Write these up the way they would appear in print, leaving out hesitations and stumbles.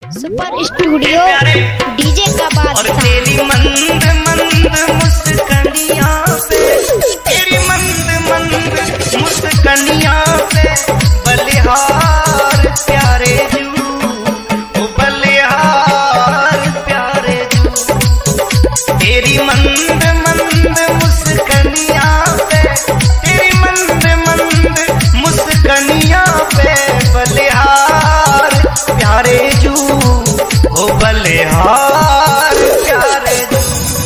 Super studio DJ का बादशाह। और तेरी मंद मंद मुस्कनिया पे, तेरी मंद मंद मुस्कनिया पे बलिहार प्यारे जू, ओ बलिहार प्यारे जू। तेरी मंद मंद मुस्कनिया पे, तेरी मंद मंद मुस्कनिया पे बलिहार प्यारे जू, ओ बलिहार प्यारे जू।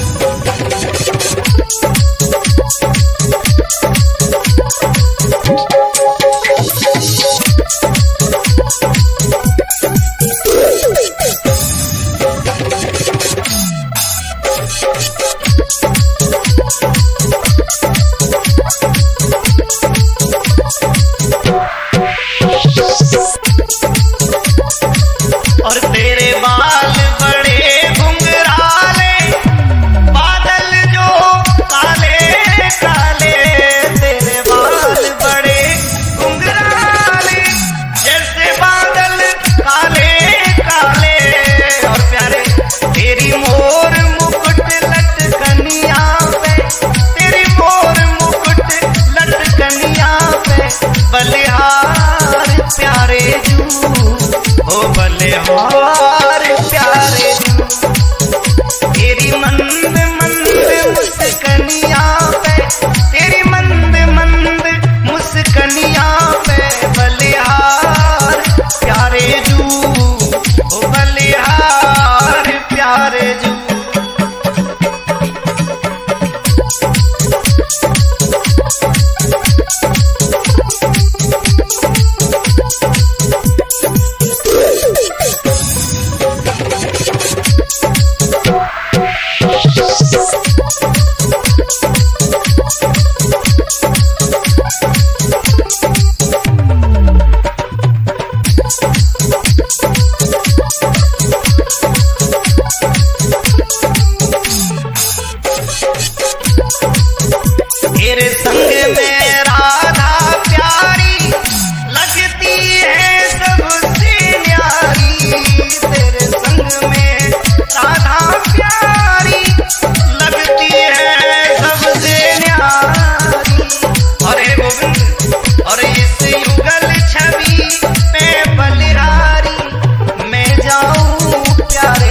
और तेरे बाल बड़े घुंघराले, बादल जो काले काले, तेरे बाल बड़े घुंघराले जैसे बादल काले काले। और प्यारे तेरी मोर मुकुट लटकनिया पे, तेरी मोर मुकुट लटकनिया पे बलिहार प्यारे जू, ओ बलिहार प्यारे जू। तेरी मंद मंद मुस्कनिया पे, तेरी मंद मंद मुस्कनिया पे बलिहार प्यारे जू, ओ बलिहार प्यारे जू। तेरे संग में राधा प्यारी लगती है सबसे न्यारी, तेरे संग में राधा प्यारी लगती है सबसे न्यारी। और हे गोविंद, और इस युगल छवि में बलिहारी मैं जाऊं प्यारे